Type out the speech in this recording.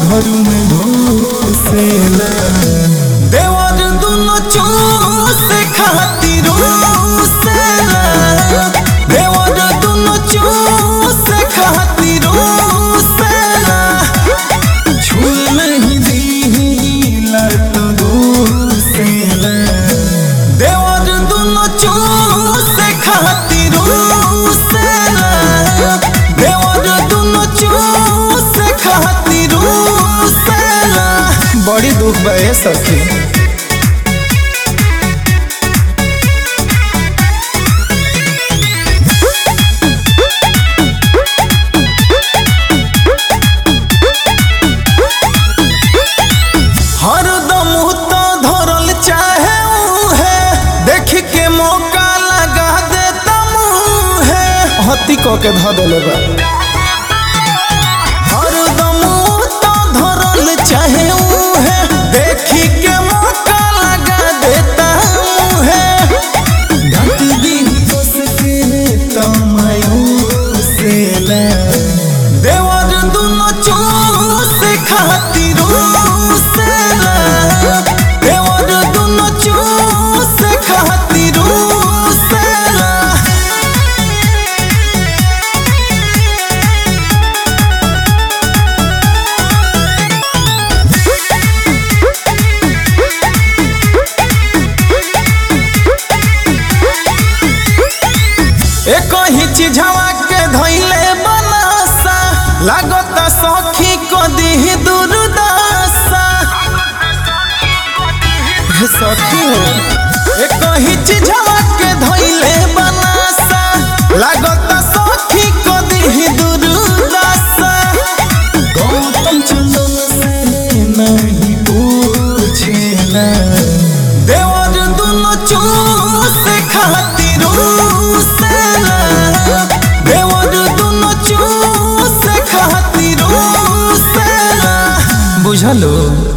घर में घुसेला। देवर दुनो चूस खातिर रुसेला, देवर दुनो चूस खातिर रुसेला। छुए नहीं दिला तो घुसेला, देवर दुनो चूस खातिर रुसेला, देवर दुनो चूस खातिर रुसेला। बड़ी दुख बा ए सखी। हरदम तो धरल चाहे उहे, देख के मौका लगा देता मुहे। हत्ती को के ध देले बा। हरदम तो धरल चाहे उहे, देख के मौका लगा देता मुहे। डांट दी कस के तमायूसेला, देवर दुनो चूस खातिर रुसेला, देवर दुनो चूस खातिर रुसेला। एक ही चीजवा के धइले बनासा, लागता सखी को दी दुर्दशा। सखी एक ही चीजवा के धइले बनासा, लागता सखी को दी दुर्दशा। गौतम चंदन से नहीं पूछेला, देवर दुनो चूस खातिर रुसेला, देवर दुनो चूस खातिर रुसेला। बुझलो।